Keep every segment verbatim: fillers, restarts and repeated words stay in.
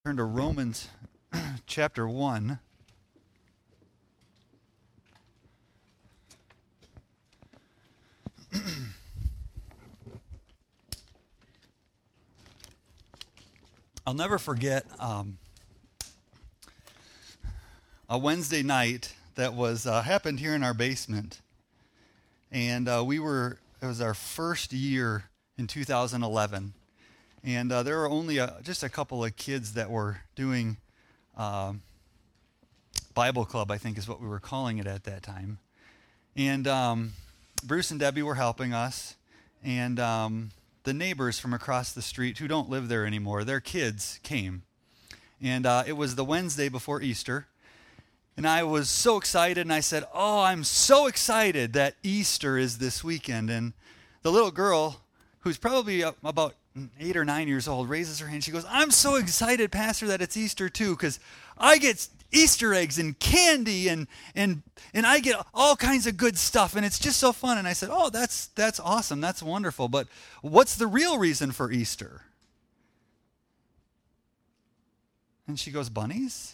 Turn to Romans chapter one. I'll never forget um, a Wednesday night that was uh, happened here in our basement, and uh, we were. It was our first year in two thousand eleven, and uh, there were only a, just a couple of kids that were doing um, Bible club, I think is what we were calling it at that time, and um, Bruce and Debbie were helping us, and um, the neighbors from across the street who don't live there anymore, their kids came. And uh, it was the Wednesday before Easter. And I was so excited, and I said, oh, I'm so excited that Easter is this weekend. And the little girl, who's probably about eight or nine years old, raises her hand. She goes, I'm so excited, Pastor, that it's Easter too, because I get Easter eggs and candy, and and and I get all kinds of good stuff, and it's just so fun. And I said, oh, that's that's awesome, that's wonderful, but what's the real reason for Easter? And she goes, bunnies?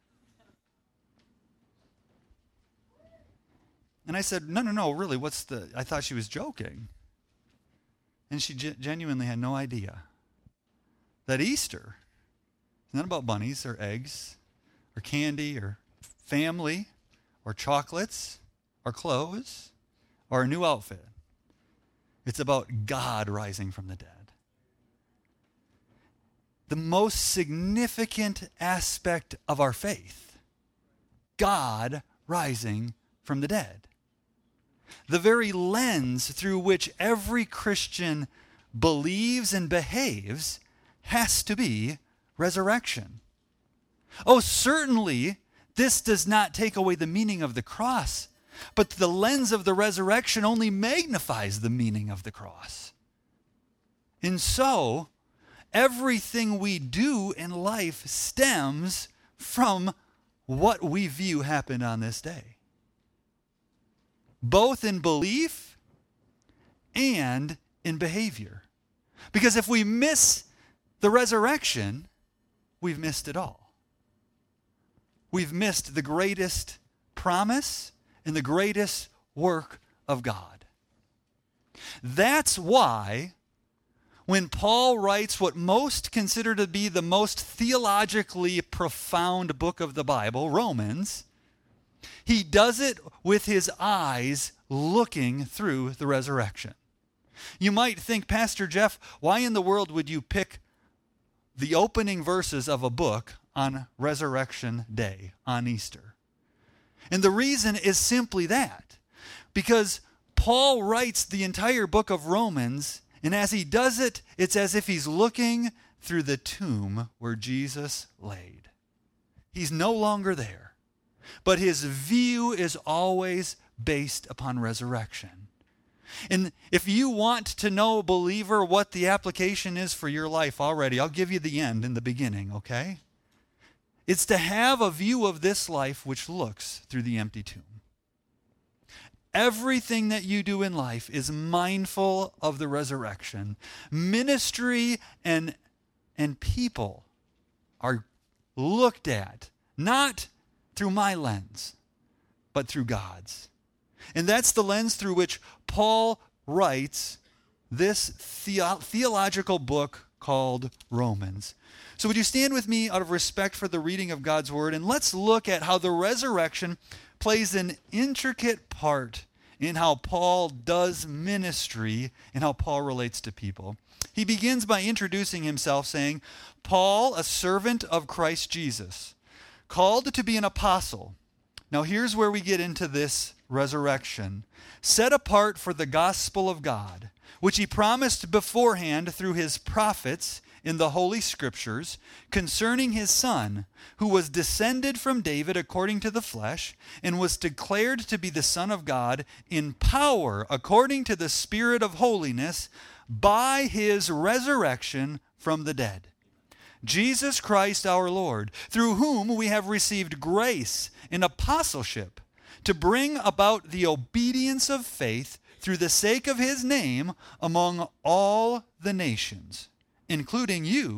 And I said, no, no, no, really, what's the, I thought she was joking. And she ge- genuinely had no idea that Easter is not about bunnies or eggs or candy or family or chocolates or clothes or a new outfit. It's about God rising from the dead. The most significant aspect of our faith, God rising from the dead. The very lens through which every Christian believes and behaves has to be resurrection. Oh, certainly, this does not take away the meaning of the cross, but the lens of the resurrection only magnifies the meaning of the cross. And so, everything we do in life stems from what we view happened on this day, both in belief and in behavior. Because if we miss the resurrection, we've missed it all. We've missed the greatest promise and the greatest work of God. That's why when Paul writes what most consider to be the most theologically profound book of the Bible, Romans, he does it with his eyes looking through the resurrection. You might think, Pastor Jeff, why in the world would you pick the opening verses of a book on Resurrection Day, on Easter? And the reason is simply that. Because Paul writes the entire book of Romans, and as he does it, it's as if he's looking through the tomb where Jesus laid. He's no longer there, but his view is always based upon resurrection. And if you want to know, believer, what the application is for your life already, I'll give you the end in the beginning, okay? It's to have a view of this life which looks through the empty tomb. Everything that you do in life is mindful of the resurrection. Ministry and, and people are looked at, not through my lens, but through God's. And that's the lens through which Paul writes this theo- theological book called Romans. So would you stand with me out of respect for the reading of God's word, and let's look at how the resurrection plays an intricate part in how Paul does ministry and how Paul relates to people. He begins by introducing himself saying, Paul, a servant of Christ Jesus, called to be an apostle. Now here's where we get into this resurrection. Set apart for the gospel of God, which he promised beforehand through his prophets in the Holy Scriptures concerning his Son, who was descended from David according to the flesh, and was declared to be the Son of God in power according to the Spirit of holiness by his resurrection from the dead. Jesus Christ our Lord, through whom we have received grace and apostleship to bring about the obedience of faith through the sake of his name among all the nations, including you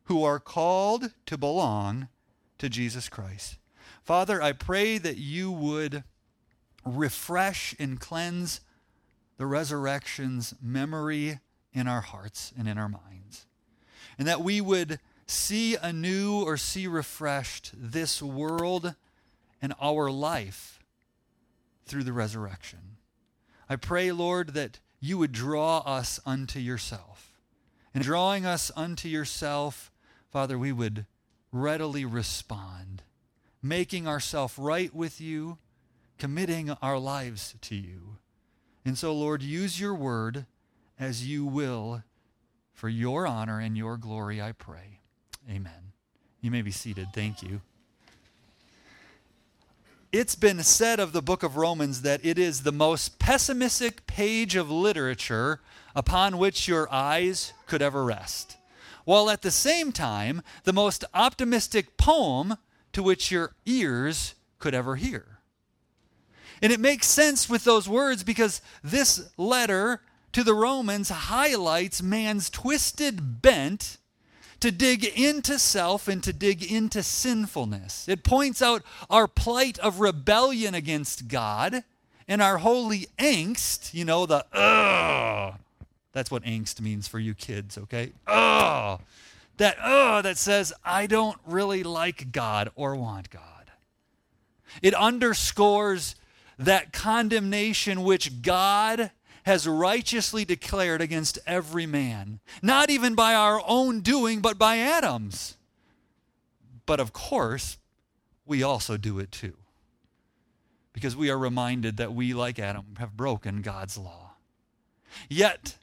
who are called to belong to Jesus Christ. Father, I pray that you would refresh and cleanse the resurrection's memory in our hearts and in our minds, and that we would see anew or see refreshed this world and our life through the resurrection. I pray, Lord, that you would draw us unto yourself. And drawing us unto yourself, Father, we would readily respond, making ourselves right with you, committing our lives to you. And so, Lord, use your word as you will for your honor and your glory, I pray. Amen. You may be seated. Thank you. It's been said of the book of Romans that it is the most pessimistic page of literature upon which your eyes could ever rest, while at the same time, the most optimistic poem to which your ears could ever hear. And it makes sense with those words because this letter to the Romans highlights man's twisted bent to dig into self and to dig into sinfulness. It points out our plight of rebellion against God and our holy angst, you know, the ugh. That's what angst means for you kids, okay? Ugh. That ugh that says, I don't really like God or want God. It underscores that condemnation which God has righteously declared against every man, not even by our own doing, but by Adam's. But of course, we also do it too, because we are reminded that we, like Adam, have broken God's law. Yet,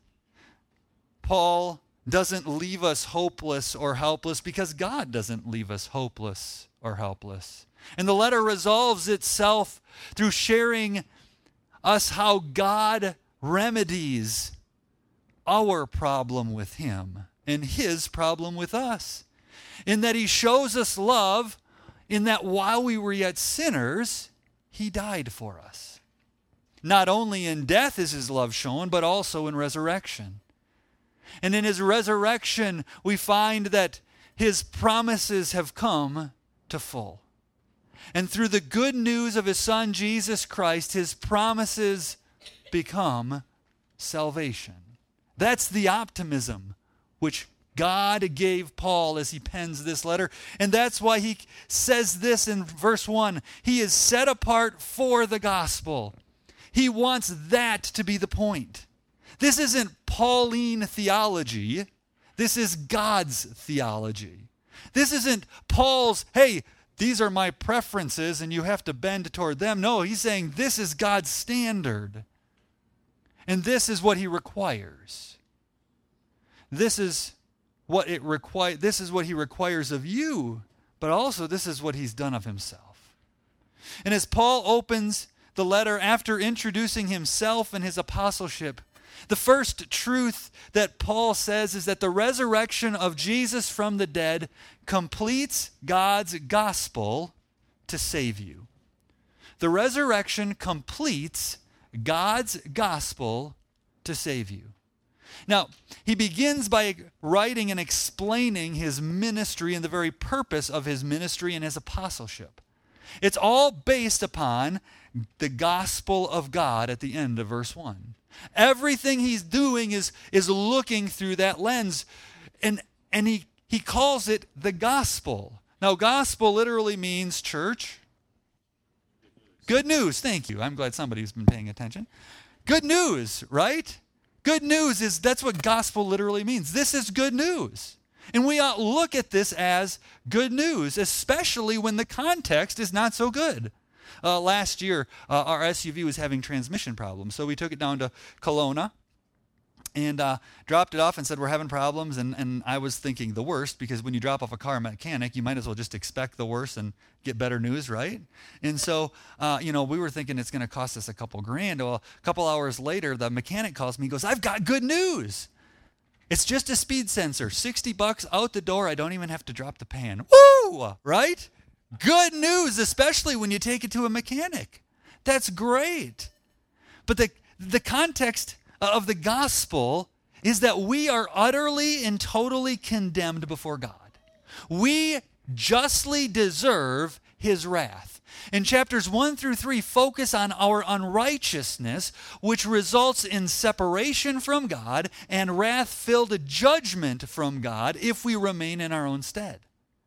Paul doesn't leave us hopeless or helpless because God doesn't leave us hopeless or helpless. And the letter resolves itself through sharing us how God remedies our problem with him and his problem with us. In that he shows us love, in that while we were yet sinners, he died for us. Not only in death is his love shown, but also in resurrection. And in his resurrection, we find that his promises have come to full. And through the good news of his Son, Jesus Christ, his promises become salvation. That's the optimism which God gave Paul as he pens this letter. And that's why he says this in verse one. He is set apart for the gospel. He wants that to be the point. This isn't Pauline theology. This is God's theology. This isn't Paul's, hey, these are my preferences and you have to bend toward them. No, he's saying this is God's standard. And this is what he requires. This is what it require. This is what he requires of you, but also this is what he's done of himself. And as Paul opens the letter after introducing himself and his apostleship, the first truth that Paul says is that the resurrection of Jesus from the dead completes God's gospel to save you. The resurrection completes God's gospel to save you. Now, he begins by writing and explaining his ministry and the very purpose of his ministry and his apostleship. It's all based upon the gospel of God at the end of verse one. Everything he's doing is, is looking through that lens, and, and he, he calls it the gospel. Now, gospel literally means church. Good news, thank you. I'm glad somebody's been paying attention. Good news, right? Good news is, that's what gospel literally means. This is good news. And we ought to look at this as good news, especially when the context is not so good. Uh, last year, uh, our S U V was having transmission problems, so we took it down to Kelowna and uh, dropped it off and said, we're having problems. And, and I was thinking the worst, because when you drop off a car mechanic, you might as well just expect the worst and get better news, right? And so, uh, you know, we were thinking it's going to cost us a couple grand. Well, a couple hours later, the mechanic calls me, he goes, I've got good news. It's just a speed sensor, sixty bucks out the door. I don't even have to drop the pan. Woo! Right? Good news, especially when you take it to a mechanic. That's great. But the, the context of the gospel is that we are utterly and totally condemned before God. We justly deserve his wrath. And chapters one through three focus on our unrighteousness, which results in separation from God and wrath-filled judgment from God if we remain in our own stead.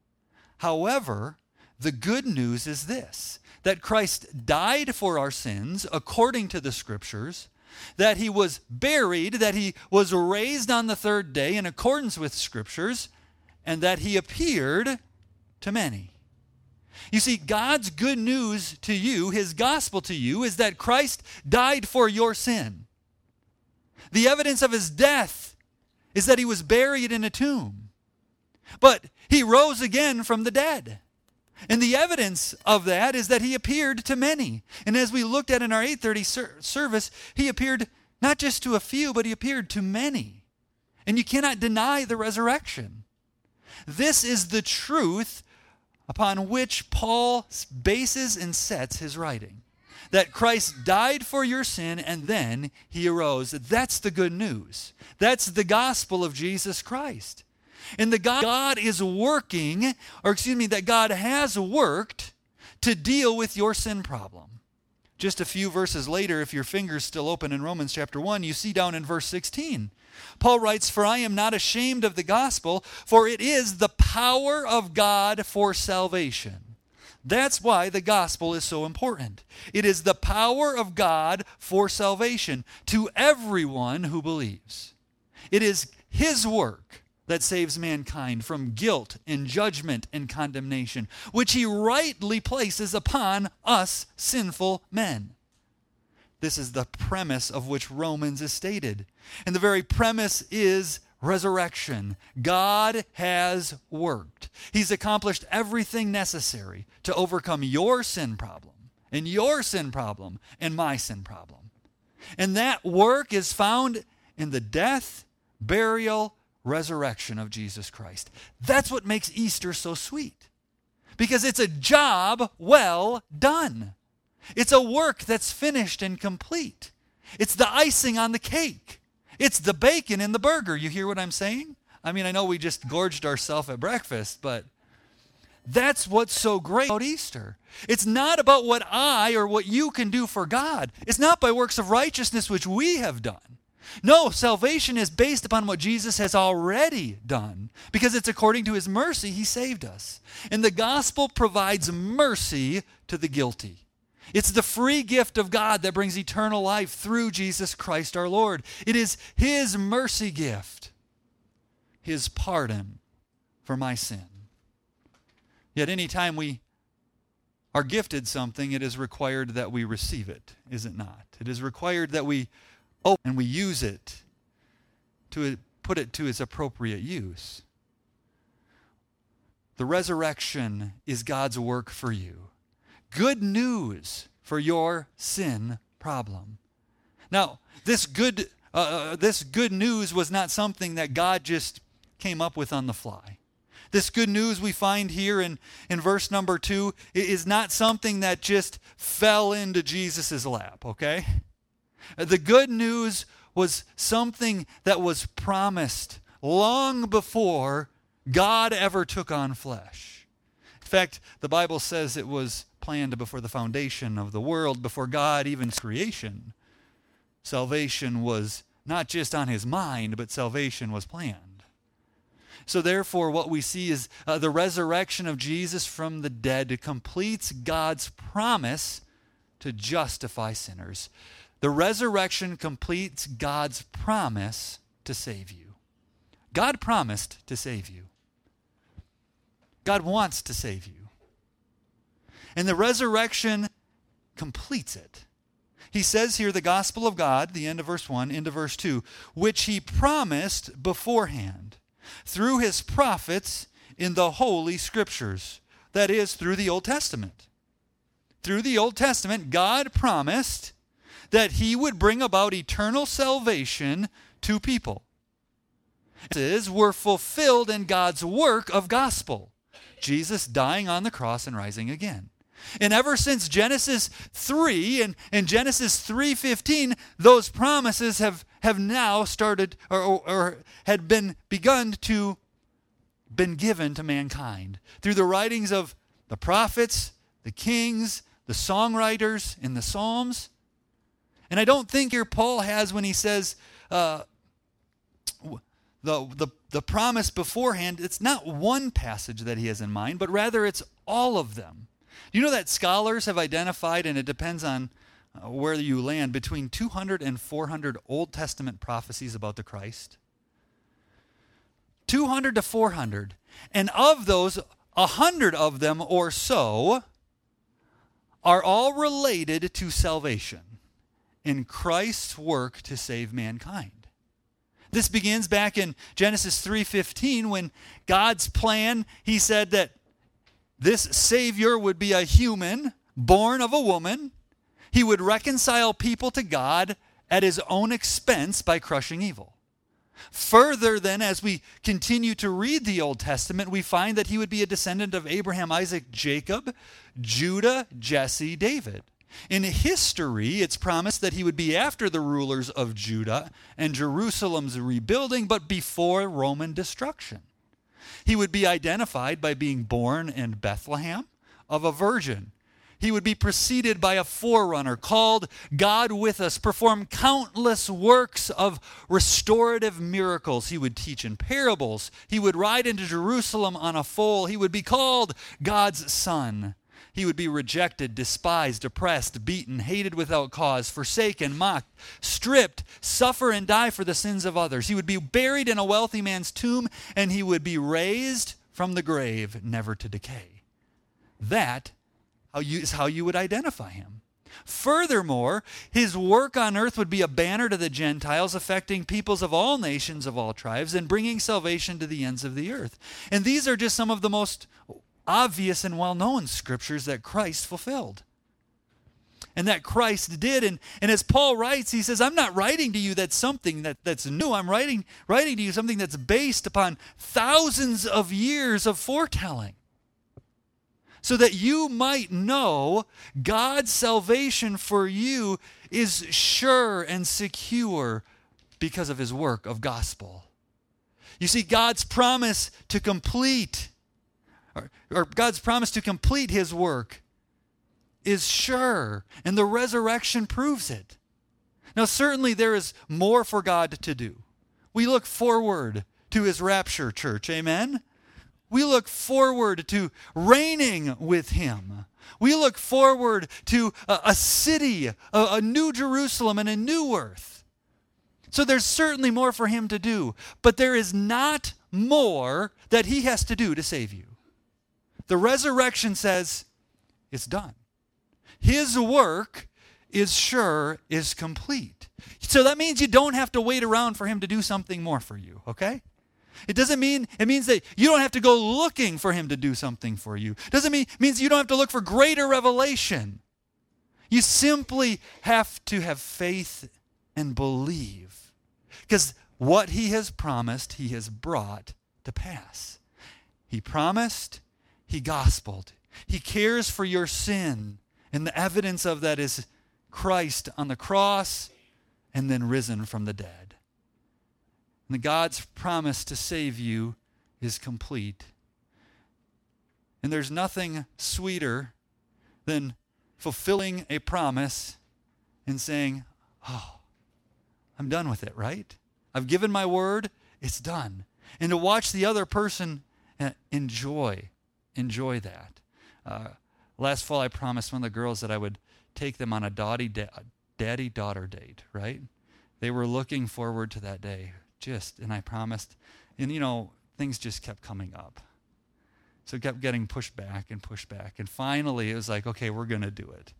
However, the good news is this, that Christ died for our sins according to the Scriptures, that he was buried, that he was raised on the third day in accordance with Scriptures, and that he appeared to many. You see, God's good news to you, his gospel to you, is that Christ died for your sin. The evidence of his death is that he was buried in a tomb. But he rose again from the dead. And the evidence of that is that he appeared to many. And as we looked at in our eight thirty ser- service, he appeared not just to a few, but he appeared to many. And you cannot deny the resurrection. This is the truth upon which Paul bases and sets his writing. That Christ died for your sin and then he arose. That's the good news. That's the gospel of Jesus Christ. And the God, God is working, or excuse me, that God has worked to deal with your sin problem. Just a few verses later, if your finger's still open in Romans chapter one, you see down in verse sixteen. Paul writes, "For I am not ashamed of the gospel, for it is the power of God for salvation." That's why the gospel is so important. It is the power of God for salvation to everyone who believes. It is his work that saves mankind from guilt and judgment and condemnation, which he rightly places upon us sinful men. This is the premise of which Romans is stated. And the very premise is resurrection. God has worked. He's accomplished everything necessary to overcome your sin problem, and your sin problem, and my sin problem. And that work is found in the death, burial, resurrection of Jesus Christ. That's what makes Easter so sweet. Because it's a job well done. It's a work that's finished and complete. It's the icing on the cake. It's the bacon in the burger. You hear what I'm saying? I mean, I know we just gorged ourselves at breakfast, but that's what's so great about Easter. It's not about what I or what you can do for God. It's not by works of righteousness which we have done. No, salvation is based upon what Jesus has already done, because it's according to his mercy he saved us. And the gospel provides mercy to the guilty. It's the free gift of God that brings eternal life through Jesus Christ our Lord. It is his mercy gift, his pardon for my sin. Yet any time we are gifted something, it is required that we receive it, is it not? It is required that we open and we use it to put it to its appropriate use. The resurrection is God's work for you. Good news for your sin problem. Now, this good, uh, this good news was not something that God just came up with on the fly. This good news we find here in, in verse number two is not something that just fell into Jesus' lap, okay? The good news was something that was promised long before God ever took on flesh. In fact, the Bible says it was planned before the foundation of the world, before God even creation. Salvation was not just on his mind, but salvation was planned. So therefore, what we see is uh, the resurrection of Jesus from the dead completes God's promise to justify sinners. The resurrection completes God's promise to save you. God promised to save you. God wants to save you. And the resurrection completes it. He says here, the gospel of God, the end of verse one, into verse two, which he promised beforehand through his prophets in the Holy Scriptures. That is, through the Old Testament. Through the Old Testament, God promised that he would bring about eternal salvation to people. These were fulfilled in God's work of gospel. Jesus dying on the cross and rising again. And ever since Genesis three and, and Genesis three fifteen, those promises have, have now started or, or, or had been begun to been given to mankind through the writings of the prophets, the kings, the songwriters in the Psalms. And I don't think here Paul has when he says uh, the, the, the promise beforehand, it's not one passage that he has in mind, but rather it's all of them. You know that scholars have identified, and it depends on uh, where you land, between two hundred and four hundred Old Testament prophecies about the Christ? two hundred to four hundred. And of those, one hundred of them or so are all related to salvation in Christ's work to save mankind. This begins back in Genesis three fifteen when God's plan, he said that this Savior would be a human born of a woman. He would reconcile people to God at his own expense by crushing evil. Further, then, as we continue to read the Old Testament, we find that he would be a descendant of Abraham, Isaac, Jacob, Judah, Jesse, David. In history, it's promised that he would be after the rulers of Judah and Jerusalem's rebuilding, but before Roman destruction. He would be identified by being born in Bethlehem of a virgin. He would be preceded by a forerunner called God with us, perform countless works of restorative miracles. He would teach in parables. He would ride into Jerusalem on a foal. He would be called God's son. He would be rejected, despised, oppressed, beaten, hated without cause, forsaken, mocked, stripped, suffer and die for the sins of others. He would be buried in a wealthy man's tomb, and he would be raised from the grave, never to decay. That is how you would identify him. Furthermore, his work on earth would be a banner to the Gentiles, affecting peoples of all nations, of all tribes, and bringing salvation to the ends of the earth. And these are just some of the most obvious and well-known scriptures that Christ fulfilled and that Christ did. And, and as Paul writes, he says, I'm not writing to you that's something that, that's new. I'm writing, writing to you something that's based upon thousands of years of foretelling, so that you might know God's salvation for you is sure and secure because of his work of gospel. You see, God's promise to complete Or, or God's promise to complete his work is sure, and the resurrection proves it. Now, certainly there is more for God to do. We look forward to his rapture, church, amen? We look forward to reigning with him. We look forward to a, a city, a, a new Jerusalem, and a new earth. So there's certainly more for him to do, but there is not more that he has to do to save you. The resurrection says it's done. His work is sure, is complete. So that means you don't have to wait around for him to do something more for you, okay? It doesn't mean, it means that you don't have to go looking for him to do something for you. It doesn't mean, it means you don't have to look for greater revelation. You simply have to have faith and believe. Because what he has promised, he has brought to pass. He promised, he gospeled. He cares for your sin. And the evidence of that is Christ on the cross and then risen from the dead. And God's promise to save you is complete. And there's nothing sweeter than fulfilling a promise and saying, oh, I'm done with it, right? I've given my word, it's done. And to watch the other person enjoy Enjoy that. Uh, last fall, I promised one of the girls that I would take them on a daddy-daughter date, right? They were looking forward to that day, just, and I promised. And, you know, things just kept coming up. So it kept getting pushed back and pushed back. And finally, it was like, okay, we're going to do it.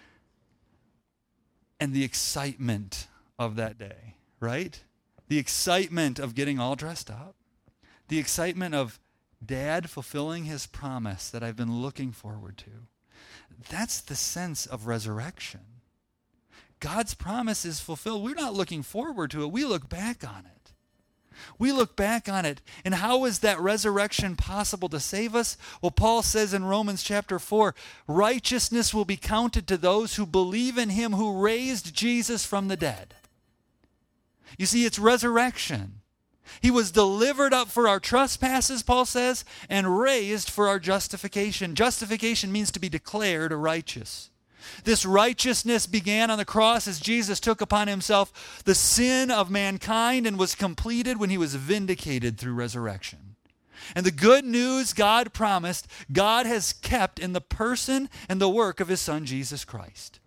And the excitement of that day, right? The excitement of getting all dressed up. The excitement of Dad fulfilling his promise that I've been looking forward to. That's the sense of resurrection. God's promise is fulfilled. We're not looking forward to it. We look back on it. We look back on it. And how is that resurrection possible to save us? Well, Paul says in Romans chapter four, righteousness will be counted to those who believe in him who raised Jesus from the dead. You see, it's resurrection. He was delivered up for our trespasses, Paul says, and raised for our justification. Justification means to be declared righteous. This righteousness began on the cross as Jesus took upon himself the sin of mankind and was completed when he was vindicated through resurrection. And the good news God promised, God has kept in the person and the work of his Son, Jesus Christ.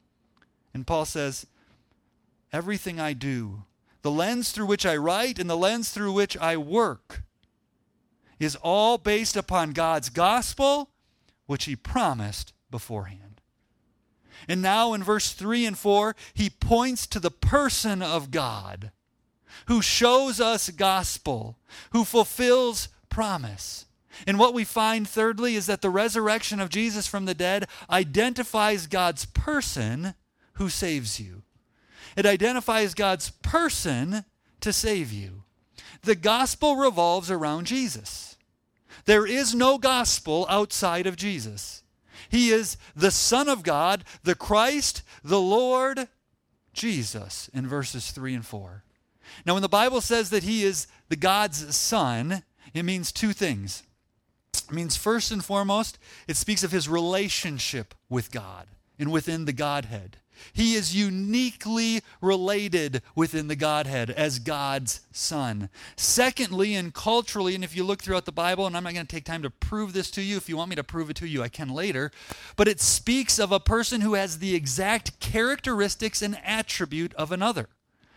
And Paul says, everything I do, the lens through which I write and the lens through which I work, is all based upon God's gospel, which he promised beforehand. And now in verse three and four, he points to the person of God, who shows us gospel, who fulfills promise. And what we find thirdly is that the resurrection of Jesus from the dead identifies God's person who saves you. It identifies God's person to save you. The gospel revolves around Jesus. There is no gospel outside of Jesus. He is the Son of God, the Christ, the Lord, Jesus, in verses three and four. Now, when the Bible says that he is the God's Son, it means two things. It means, first and foremost, it speaks of his relationship with God and within the Godhead. He is uniquely related within the Godhead as God's Son. Secondly, and culturally, and if you look throughout the Bible, and I'm not going to take time to prove this to you. If you want me to prove it to you, I can later. But it speaks of a person who has the exact characteristics and attribute of another.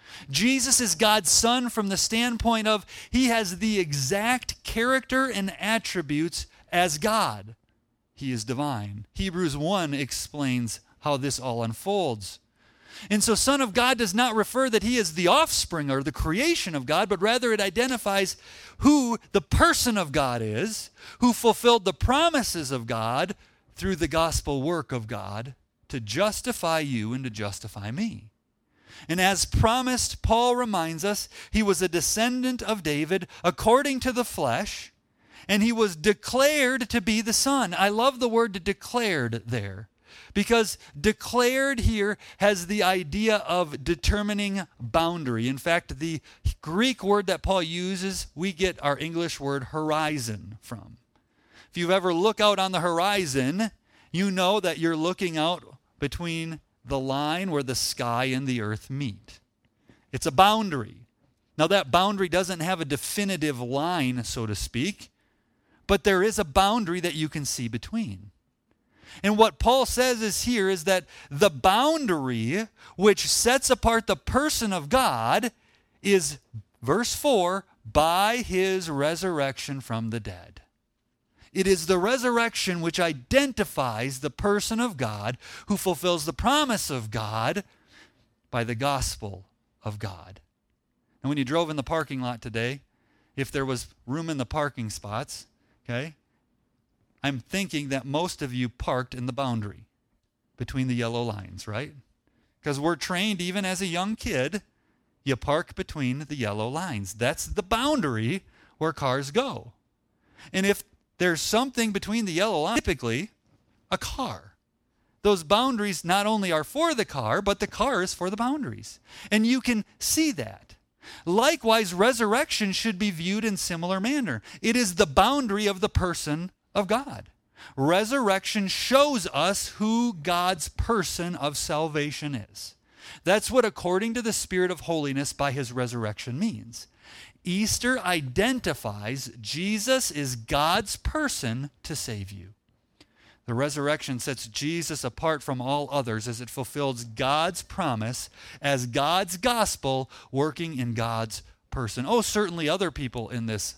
Jesus is God's Son from the standpoint of he has the exact character and attributes as God. He is divine. Hebrews one explains how this all unfolds. And so Son of God does not refer that he is the offspring or the creation of God, but rather it identifies who the person of God is, who fulfilled the promises of God through the gospel work of God to justify you and to justify me. And as promised, Paul reminds us, he was a descendant of David according to the flesh, and he was declared to be the Son. I love the word declared there, because declared here has the idea of determining boundary. In fact, the Greek word that Paul uses, we get our English word horizon from. If you ever look out on the horizon, you know that you're looking out between the line where the sky and the earth meet. It's a boundary. Now that boundary doesn't have a definitive line, so to speak, but there is a boundary that you can see between. And what Paul says is here is that the boundary which sets apart the person of God is, verse four, by his resurrection from the dead. It is the resurrection which identifies the person of God who fulfills the promise of God by the gospel of God. And when you drove in the parking lot today, if there was room in the parking spots, okay, I'm thinking that most of you parked in the boundary between the yellow lines, right? Because we're trained even as a young kid, you park between the yellow lines. That's the boundary where cars go. And if there's something between the yellow lines, typically a car. Those boundaries not only are for the car, but the car is for the boundaries. And you can see that. Likewise, resurrection should be viewed in similar manner. It is the boundary of the person of God. Resurrection shows us who God's person of salvation is. That's what, according to the Spirit of holiness, by his resurrection means. Easter identifies Jesus is God's person to save you. The resurrection sets Jesus apart from all others as it fulfills God's promise as God's gospel working in God's person. Oh, certainly other people in this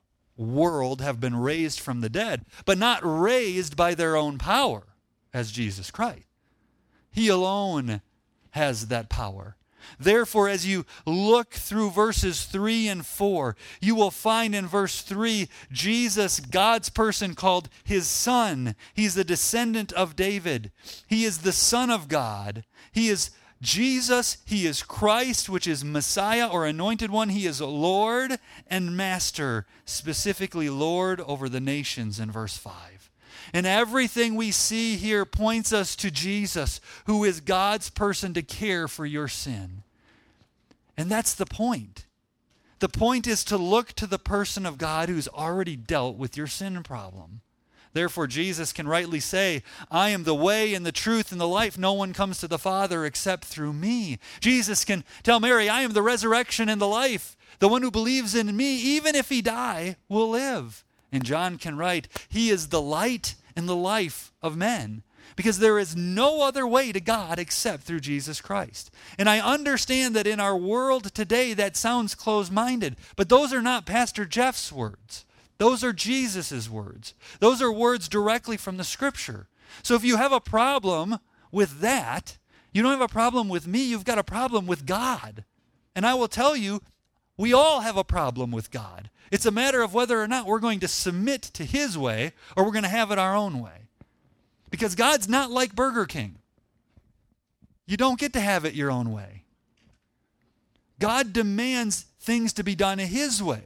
world have been raised from the dead, but not raised by their own power as Jesus Christ. He alone has that power. Therefore, as you look through verses three and four, you will find in verse three, Jesus, God's person, called his Son. He's the descendant of David. He is the Son of God. He is Jesus. He is Christ, which is Messiah or Anointed One. He is Lord and Master, specifically Lord over the nations in verse five. And everything we see here points us to Jesus, who is God's person to care for your sin. And that's the point. The point is to look to the person of God who's already dealt with your sin problem. Therefore, Jesus can rightly say, I am the way and the truth and the life. No one comes to the Father except through me. Jesus can tell Mary, I am the resurrection and the life. The one who believes in me, even if he die, will live. And John can write, he is the light and the life of men. Because there is no other way to God except through Jesus Christ. And I understand that in our world today that sounds closed-minded, but those are not Pastor Jeff's words. Those are Jesus' words. Those are words directly from the Scripture. So if you have a problem with that, you don't have a problem with me, you've got a problem with God. And I will tell you, we all have a problem with God. It's a matter of whether or not we're going to submit to his way or we're going to have it our own way. Because God's not like Burger King. You don't get to have it your own way. God demands things to be done his way.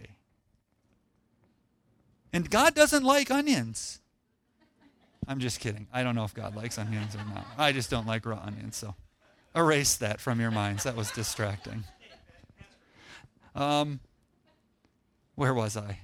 And God doesn't like onions. I'm just kidding. I don't know if God likes onions or not. I just don't like raw onions, so erase that from your minds. That was distracting. Um, where was I?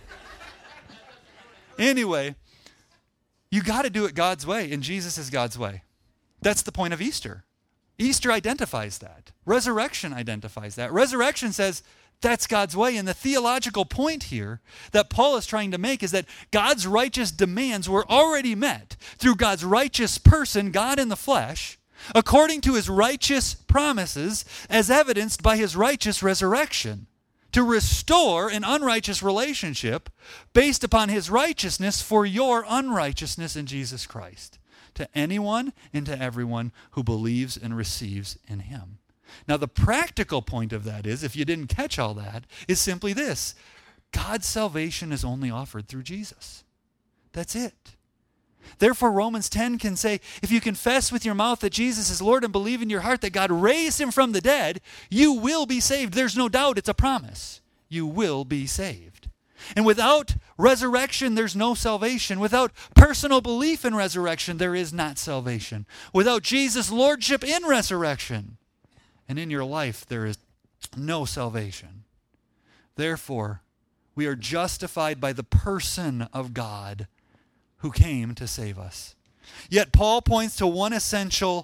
Anyway, you got to do it God's way, and Jesus is God's way. That's the point of Easter. Easter identifies that. Resurrection identifies that. Resurrection says that's God's way, and the theological point here that Paul is trying to make is that God's righteous demands were already met through God's righteous person, God in the flesh, according to his righteous promises, as evidenced by his righteous resurrection, to restore an unrighteous relationship based upon his righteousness for your unrighteousness in Jesus Christ, to anyone and to everyone who believes and receives in him. Now, the practical point of that is, if you didn't catch all that, is simply this: God's salvation is only offered through Jesus. That's it. Therefore, Romans ten can say, if you confess with your mouth that Jesus is Lord and believe in your heart that God raised him from the dead, you will be saved. There's no doubt, it's a promise. You will be saved. And without resurrection, there's no salvation. Without personal belief in resurrection, there is not salvation. Without Jesus' lordship in resurrection and in your life, there is no salvation. Therefore, we are justified by the person of God who came to save us. Yet Paul points to one essential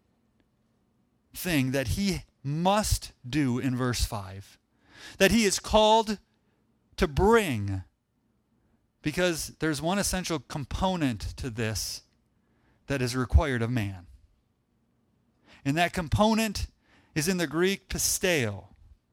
thing that he must do in verse five, that he is called to bring, because there's one essential component to this that is required of man. And that component is in the Greek pisteo,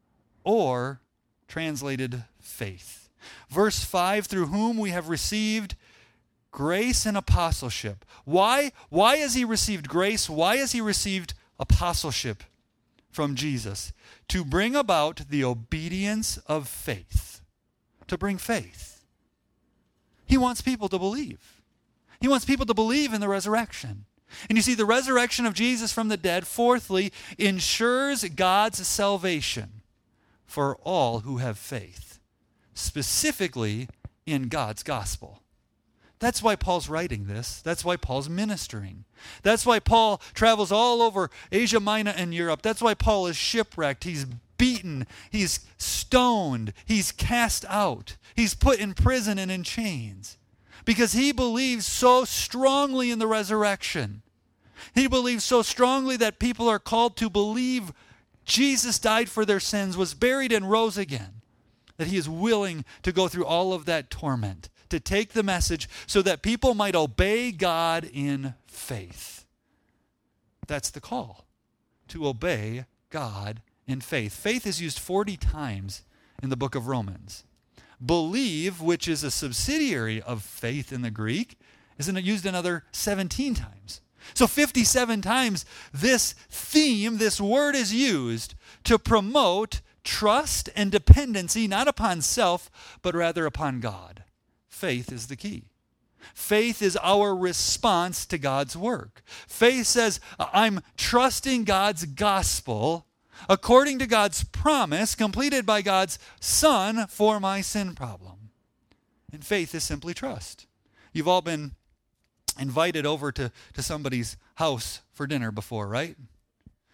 or translated faith. Verse five, through whom we have received grace and apostleship. Why? Why has he received grace? Why has he received apostleship from Jesus? To bring about the obedience of faith. To bring faith. He wants people to believe. He wants people to believe in the resurrection. And you see, the resurrection of Jesus from the dead, fourthly, ensures God's salvation for all who have faith, specifically in God's gospel. That's why Paul's writing this. That's why Paul's ministering. That's why Paul travels all over Asia Minor and Europe. That's why Paul is shipwrecked. He's beaten. He's stoned. He's cast out. He's put in prison and in chains. Because he believes so strongly in the resurrection. He believes so strongly that people are called to believe Jesus died for their sins, was buried, and rose again. That he is willing to go through all of that torment, to take the message so that people might obey God in faith. That's the call, to obey God in faith. Faith is used forty times in the book of Romans. Believe, which is a subsidiary of faith in the Greek, is used another seventeen times. So fifty-seven times this theme, this word is used to promote trust and dependency, not upon self, but rather upon God. Faith is the key. Faith is our response to God's work. Faith says, I'm trusting God's gospel according to God's promise completed by God's Son for my sin problem. And faith is simply trust. You've all been invited over to, to somebody's house for dinner before, right?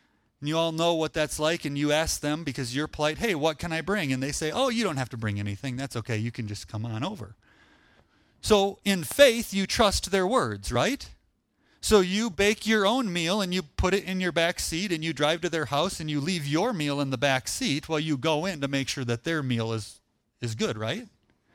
And you all know what that's like, and you ask them because you're polite, hey, what can I bring? And they say, oh, you don't have to bring anything. That's okay. You can just come on over. So in faith, you trust their words, right? So you bake your own meal and you put it in your back seat and you drive to their house and you leave your meal in the back seat while you go in to make sure that their meal is, is good, right?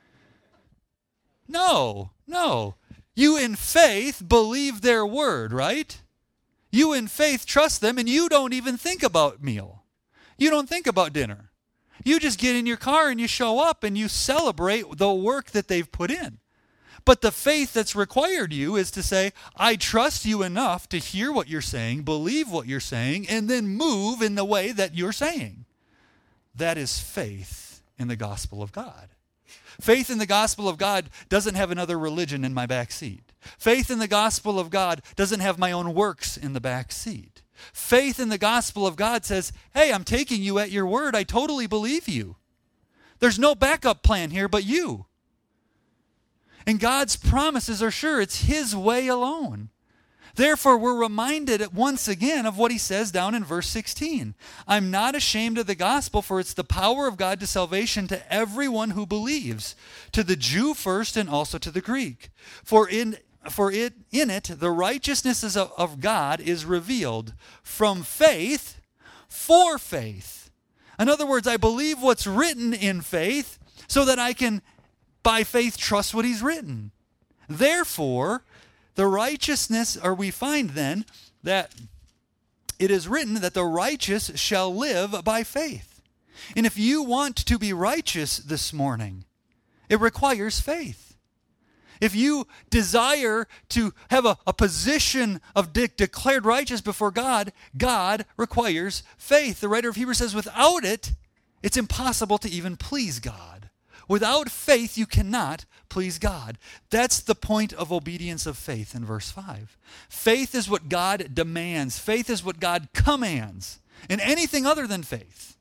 No, no. You in faith believe their word, right? You in faith trust them and you don't even think about meal. You don't think about dinner. You just get in your car and you show up and you celebrate the work that they've put in. But the faith that's required you is to say, I trust you enough to hear what you're saying, believe what you're saying, and then move in the way that you're saying. That is faith in the gospel of God. Faith in the gospel of God doesn't have another religion in my back seat. Faith in the gospel of God doesn't have my own works in the back seat. Faith in the gospel of God says, hey, I'm taking you at your word. I totally believe you. There's no backup plan here but you. And God's promises are sure. It's his way alone. Therefore, we're reminded once again of what he says down in verse sixteen. I'm not ashamed of the gospel, for it's the power of God to salvation to everyone who believes, to the Jew first and also to the Greek. For in for it in it the righteousness of, of God is revealed from faith for faith. In other words, I believe what's written in faith so that I can by faith trust what he's written. Therefore, the righteousness, or we find then that it is written that the righteous shall live by faith. And if you want to be righteous this morning, it requires faith. If you desire to have a, a position of de- declared righteous before God, God requires faith. The writer of Hebrews says, without it, it's impossible to even please God. Without faith, you cannot please God. That's the point of obedience of faith in verse five. Faith is what God demands. Faith is what God commands. And anything other than faith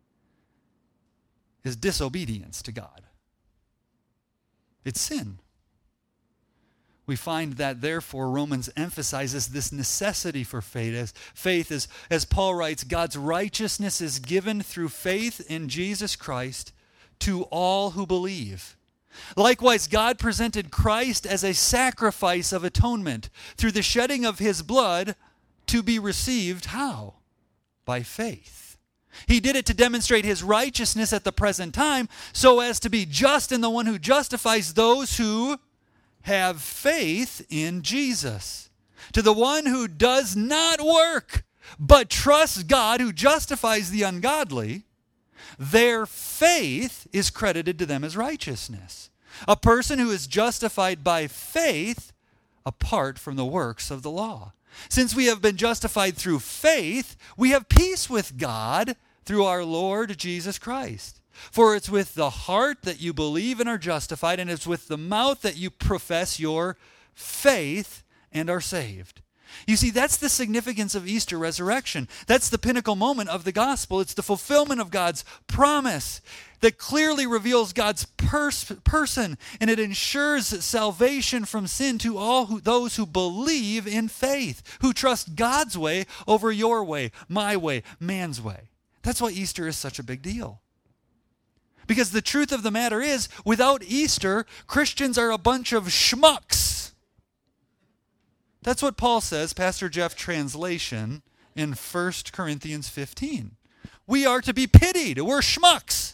is disobedience to God. It's sin. We find that, therefore, Romans emphasizes this necessity for faith. As faith is, as Paul writes, God's righteousness is given through faith in Jesus Christ to all who believe. Likewise, God presented Christ as a sacrifice of atonement through the shedding of his blood to be received, how? By faith. He did it to demonstrate his righteousness at the present time so as to be just in the one who justifies those who have faith in Jesus. To the one who does not work but trusts God who justifies the ungodly, their faith is credited to them as righteousness. A person who is justified by faith apart from the works of the law. Since we have been justified through faith, we have peace with God through our Lord Jesus Christ. For it's with the heart that you believe and are justified, and it's with the mouth that you profess your faith and are saved. You see, that's the significance of Easter resurrection. That's the pinnacle moment of the gospel. It's the fulfillment of God's promise that clearly reveals God's pers- person, and it ensures salvation from sin to all who, those who believe in faith, who trust God's way over your way, my way, man's way. That's why Easter is such a big deal. Because the truth of the matter is, without Easter, Christians are a bunch of schmucks. That's what Paul says, Pastor Jeff translation, in First Corinthians fifteen. We are to be pitied. We're schmucks.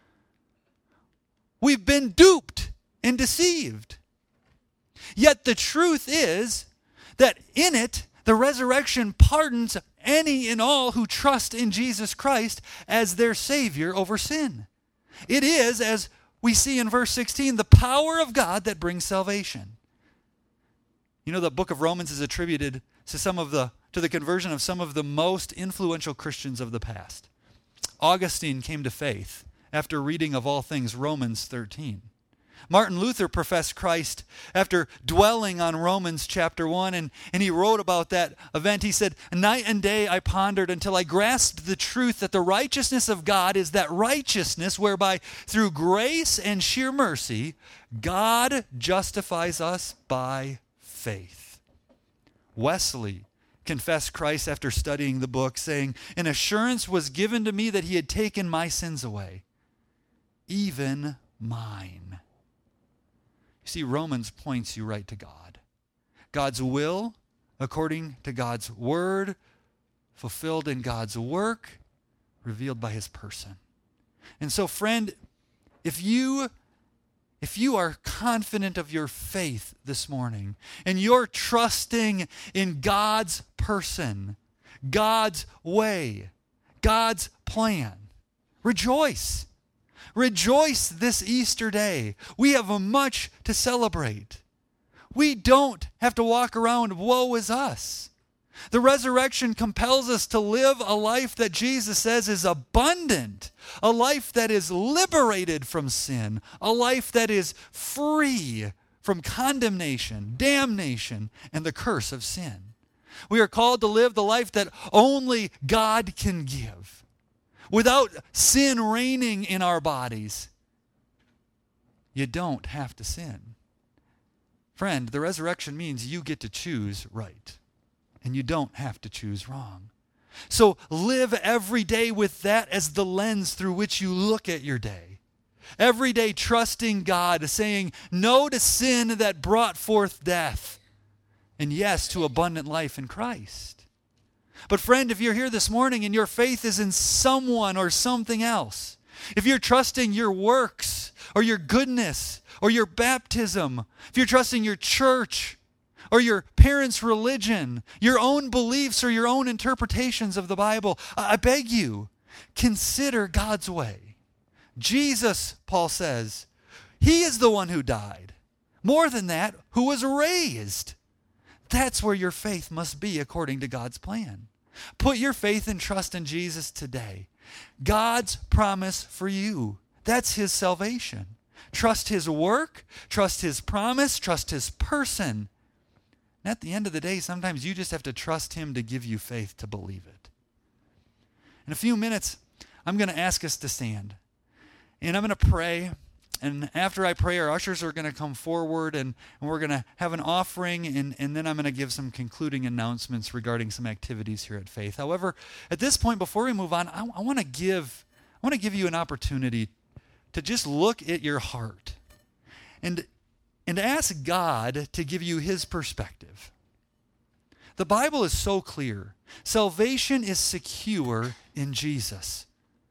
We've been duped and deceived. Yet the truth is that in it, the resurrection pardons any and all who trust in Jesus Christ as their Savior over sin. It is, as we see in verse sixteen, the power of God that brings salvation. You know, the book of Romans is attributed to some of the to the conversion of some of the most influential Christians of the past. Augustine came to faith after reading, of all things, Romans thirteen. Martin Luther professed Christ after dwelling on Romans chapter one, and, and he wrote about that event. He said, night and day I pondered until I grasped the truth that the righteousness of God is that righteousness whereby through grace and sheer mercy, God justifies us by faith. Wesley confessed Christ after studying the book, saying, "An assurance was given to me that he had taken my sins away, even mine." You see, Romans points you right to God. God's will, according to God's word, fulfilled in God's work, revealed by his person. And so, friend, if you if you are confident of your faith this morning and you're trusting in God's person, God's way, God's plan, rejoice. Rejoice this Easter day. We have much to celebrate. We don't have to walk around, woe is us. The resurrection compels us to live a life that Jesus says is abundant, a life that is liberated from sin, a life that is free from condemnation, damnation, and the curse of sin. We are called to live the life that only God can give, without sin reigning in our bodies. You don't have to sin. Friend, the resurrection means you get to choose right. And you don't have to choose wrong. So live every day with that as the lens through which you look at your day. Every day trusting God, saying no to sin that brought forth death, and yes to abundant life in Christ. But friend, if you're here this morning and your faith is in someone or something else, if you're trusting your works or your goodness or your baptism, if you're trusting your church, or your parents' religion, your own beliefs, or your own interpretations of the Bible, I beg you, consider God's way. Jesus, Paul says, he is the one who died. More than that, who was raised. That's where your faith must be according to God's plan. Put your faith and trust in Jesus today. God's promise for you, that's his salvation. Trust his work, trust his promise, trust his person. And at the end of the day, sometimes you just have to trust him to give you faith to believe it. In a few minutes, I'm going to ask us to stand. And I'm going to pray. And after I pray, our ushers are going to come forward and, and we're going to have an offering. And, and then I'm going to give some concluding announcements regarding some activities here at Faith. However, at this point, before we move on, I, I want to give I want to give you an opportunity to just look at your heart. And And ask God to give you his perspective. The Bible is so clear. Salvation is secure in Jesus.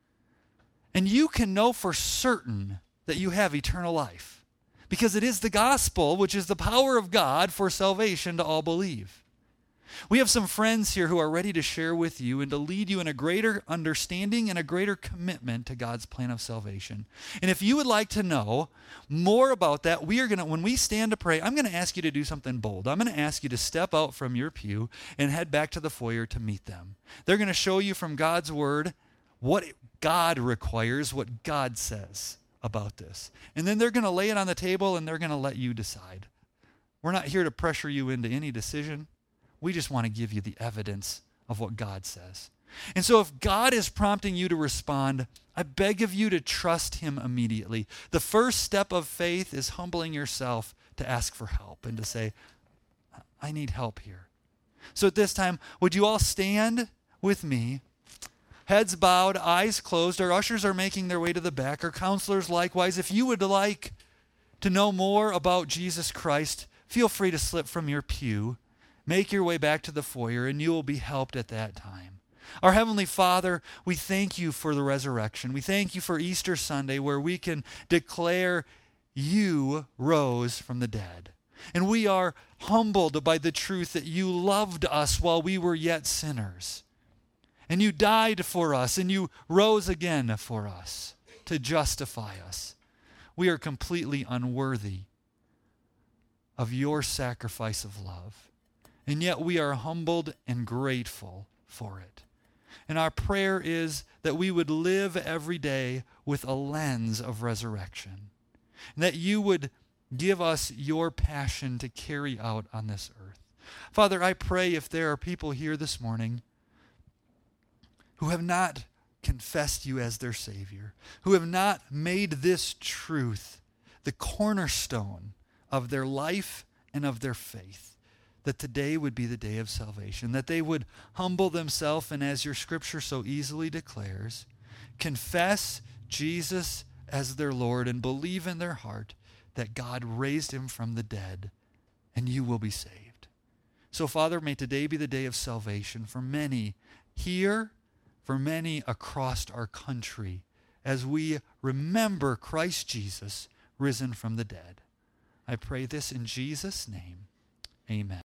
And you can know for certain that you have eternal life, because it is the gospel, which is the power of God for salvation to all believe. We have some friends here who are ready to share with you and to lead you in a greater understanding and a greater commitment to God's plan of salvation. And if you would like to know more about that, we are going to, when we stand to pray, I'm going to ask you to do something bold. I'm going to ask you to step out from your pew and head back to the foyer to meet them. They're going to show you from God's word what God requires, what God says about this. And then they're going to lay it on the table and they're going to let you decide. We're not here to pressure you into any decision. We just want to give you the evidence of what God says. And so if God is prompting you to respond, I beg of you to trust him immediately. The first step of faith is humbling yourself to ask for help and to say, I need help here. So at this time, would you all stand with me? Heads bowed, eyes closed. Our ushers are making their way to the back. Our counselors likewise. If you would like to know more about Jesus Christ, feel free to slip from your pew. Make your way back to the foyer, and you will be helped at that time. Our Heavenly Father, we thank you for the resurrection. We thank you for Easter Sunday, where we can declare you rose from the dead. And we are humbled by the truth that you loved us while we were yet sinners. And you died for us, and you rose again for us to justify us. We are completely unworthy of your sacrifice of love. And yet we are humbled and grateful for it. And our prayer is that we would live every day with a lens of resurrection. And that you would give us your passion to carry out on this earth. Father, I pray if there are people here this morning who have not confessed you as their Savior, who have not made this truth the cornerstone of their life and of their faith, that today would be the day of salvation, that they would humble themselves and, as your scripture so easily declares, confess Jesus as their Lord and believe in their heart that God raised him from the dead, and you will be saved. So, Father, may today be the day of salvation for many here, for many across our country, as we remember Christ Jesus risen from the dead. I pray this in Jesus' name. Amen.